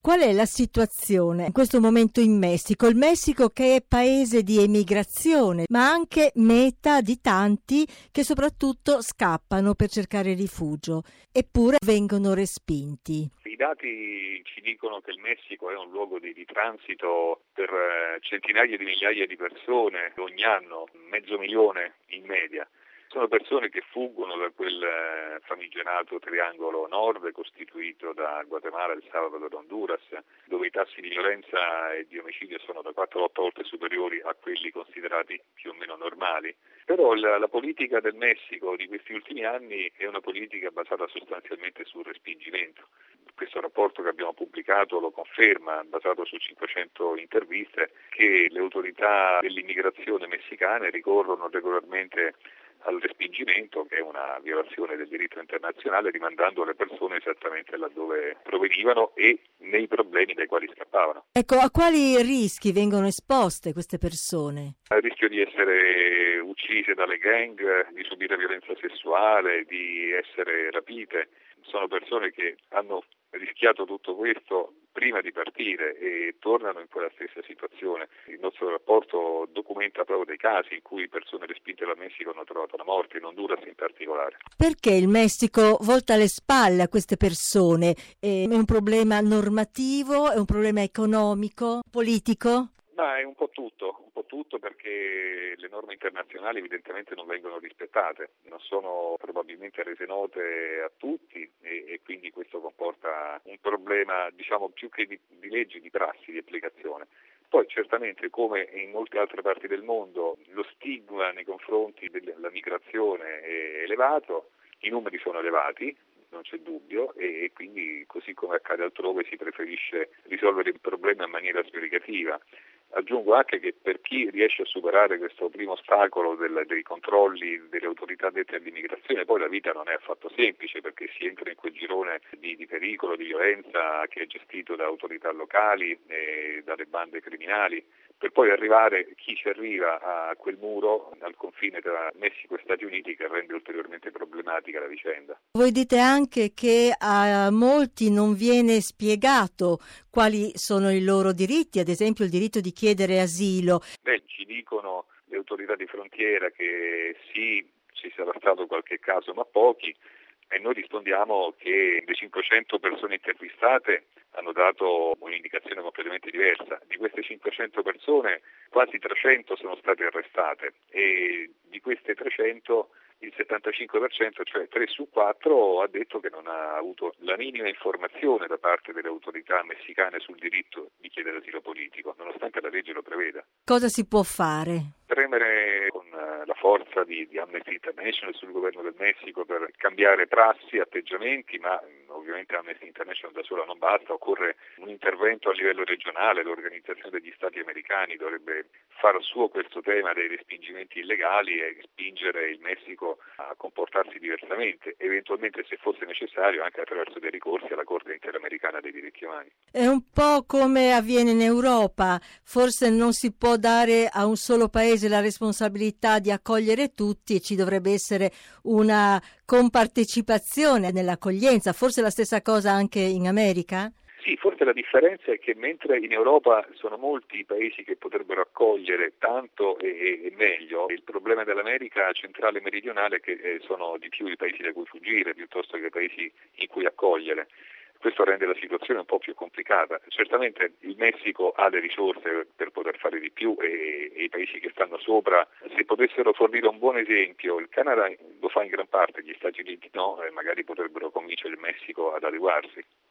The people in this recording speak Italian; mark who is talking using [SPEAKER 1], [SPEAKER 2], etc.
[SPEAKER 1] Qual è la situazione in questo momento in Messico? Il Messico che è paese di emigrazione, ma anche meta di tanti che soprattutto scappano per cercare rifugio, eppure vengono respinti.
[SPEAKER 2] I dati ci dicono che il Messico è un luogo di transito per centinaia di migliaia di persone ogni anno, 500.000 in media. Sono persone che fuggono da quel famigerato triangolo nord costituito da Guatemala, El Salvador e Honduras, dove i tassi di violenza e di omicidio sono da 4 a 8 volte superiori a quelli considerati più o meno normali. Però la politica del Messico di questi ultimi anni è una politica basata sostanzialmente sul respingimento. Questo rapporto che abbiamo pubblicato lo conferma, basato su 500 interviste, che le autorità dell'immigrazione messicane ricorrono regolarmente al respingimento, che è una violazione del diritto internazionale, rimandando le persone esattamente laddove provenivano e nei problemi dai quali scappavano.
[SPEAKER 1] Ecco, a quali rischi vengono esposte queste persone?
[SPEAKER 2] Al rischio di essere uccise dalle gang, di subire violenza sessuale, di essere rapite. Sono persone che hanno rischiato tutto questo prima di partire e tornano in quella stessa situazione. Il nostro rapporto documenta proprio dei casi in cui persone respinte dal Messico hanno trovato la morte, in Honduras in particolare.
[SPEAKER 1] Perché il Messico volta le spalle a queste persone? È un problema normativo? È un problema economico? Politico?
[SPEAKER 2] Ma è un po' tutto perché le norme internazionali evidentemente non vengono rispettate, non sono probabilmente rese note a tutti e quindi questo comporta un problema, diciamo, più che di leggi, di prassi, di applicazione. Poi certamente, come in molte altre parti del mondo, lo stigma nei confronti della migrazione è elevato, i numeri sono elevati, non c'è dubbio, e quindi, così come accade altrove, si preferisce risolvere il problema in maniera sbrigativa. Aggiungo anche che per chi riesce a superare questo primo ostacolo dei controlli delle autorità dette all'immigrazione, poi la vita non è affatto semplice, perché si entra in quel girone di pericolo, di violenza che è gestito da autorità locali e dalle bande criminali, per poi arrivare, chi ci arriva, a quel muro al confine tra Messico e Stati Uniti, che rende ulteriormente problematica la vicenda.
[SPEAKER 1] Voi dite anche che a molti non viene spiegato quali sono i loro diritti, ad esempio il diritto di chiedere asilo.
[SPEAKER 2] Ci dicono le autorità di frontiera che sì, ci sarà stato qualche caso, ma pochi, e noi rispondiamo che le 500 persone intervistate hanno dato un'indicazione completamente diversa. Di queste 500 persone quasi 300 sono state arrestate e di queste 300 il 75%, cioè 3 su 4, ha detto che non ha avuto la minima informazione da parte delle autorità messicane sul diritto di chiedere asilo politico, nonostante la legge lo preveda.
[SPEAKER 1] Cosa si può fare?
[SPEAKER 2] Premere con la forza di Amnesty International sul governo del Messico per cambiare prassi, atteggiamenti, ma ovviamente Amnesty International da sola non basta, occorre un intervento a livello regionale, l'Organizzazione degli Stati Americani dovrebbe far suo questo tema dei respingimenti illegali e spingere il Messico a comportarsi diversamente, eventualmente se fosse necessario anche attraverso dei ricorsi alla Corte Interamericana dei diritti umani.
[SPEAKER 1] È un po' come avviene in Europa, forse non si può dare a un solo paese la responsabilità di accogliere tutti e ci dovrebbe essere una compartecipazione nell'accoglienza, forse la stessa cosa anche in America?
[SPEAKER 2] Sì, forse la differenza è che mentre in Europa sono molti i paesi che potrebbero accogliere tanto e meglio, il problema dell'America centrale e meridionale è che sono di più i paesi da cui fuggire piuttosto che i paesi in cui accogliere. Questo rende la situazione un po' più complicata. Certamente il Messico ha le risorse per poter fare di più e i paesi che stanno sopra, se potessero fornire un buon esempio, il Canada lo fa in gran parte, gli Stati Uniti no, e magari potrebbero convincere il Messico ad adeguarsi.